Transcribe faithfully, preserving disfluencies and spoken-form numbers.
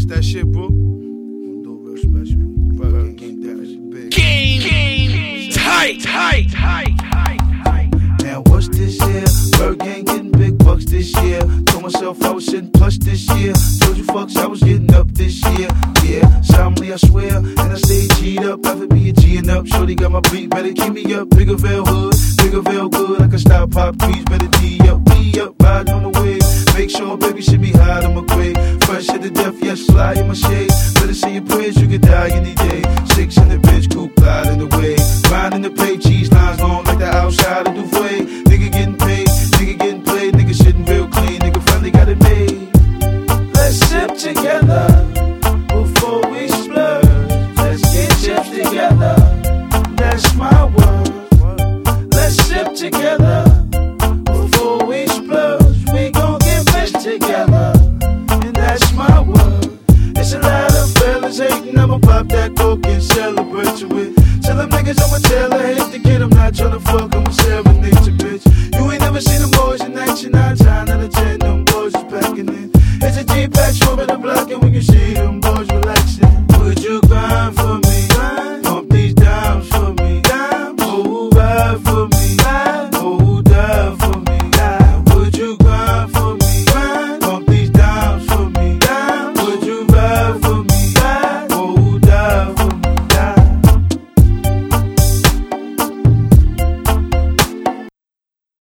That's that shit, bro. We'll do it real special. Burger King Dash. Game, game, tight, tight, tight, tight, tight. Now what's this year? Burger King getting big bucks this year. Told myself I was sitting plush this year. Told you fucks I was getting up this year. Yeah, solemnly I swear. And I stay G'd up, ever be a G'ing up. Shorty got my beat, better keep me up. Biggerville hood, Biggerville good. I can stop pop trees, better D up, D up, riding on the wave. Make sure baby should be high on my grave. Fresh to the death, yes, fly in my shade. Better say your prayers, you could die any day. Six in the bitch, coupe, glide in the way. Grinding the plate, cheese lines long like the outside of Duvet. Nigga getting paid, nigga getting played. Nigga shitting real clean, nigga finally got it made. Let's sip together before we splurge. Let's get chips together, that's my word. Let's sip together before we splurge. We gon' get fish together, and that's my word. It's a lot of fellas hating, I'ma pop that coke and celebrate you with. Tell them niggas I'ma